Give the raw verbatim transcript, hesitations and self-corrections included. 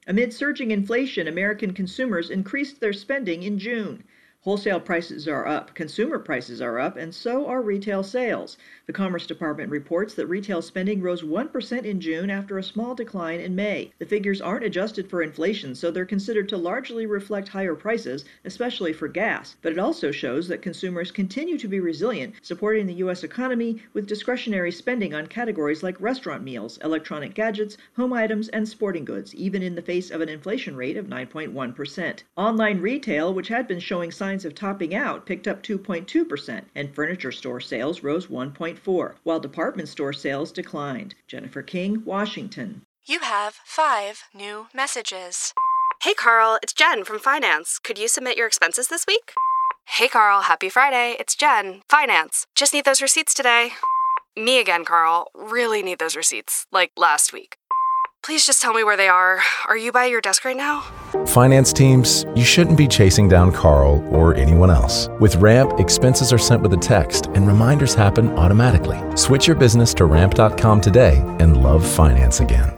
Amid surging inflation, American consumers increased their spending in June. Wholesale prices are up, consumer prices are up, and so are retail sales. The Commerce Department reports that retail spending rose one percent in June after a small decline in May. The figures aren't adjusted for inflation, so they're considered to largely reflect higher prices, especially for gas. But it also shows that consumers continue to be resilient, supporting the U S economy with discretionary spending on categories like restaurant meals, electronic gadgets, home items, and sporting goods, even in the face of an inflation rate of nine point one percent. Online retail, which had been showing signs of topping out, picked up two point two percent, and furniture store sales rose one point four, while department store sales declined. Jennifer King, Washington. You have five new messages. Hey Carl, it's Jen from Finance. Could you submit your expenses this week? Hey Carl, happy Friday. It's Jen, Finance. Just need those receipts today. Me again, Carl. Really need those receipts, like last week. Please just tell me where they are. Are you by your desk right now? Finance teams, you shouldn't be chasing down Carl or anyone else. With Ramp, expenses are sent with a text and reminders happen automatically. Switch your business to ramp dot com today and love finance again.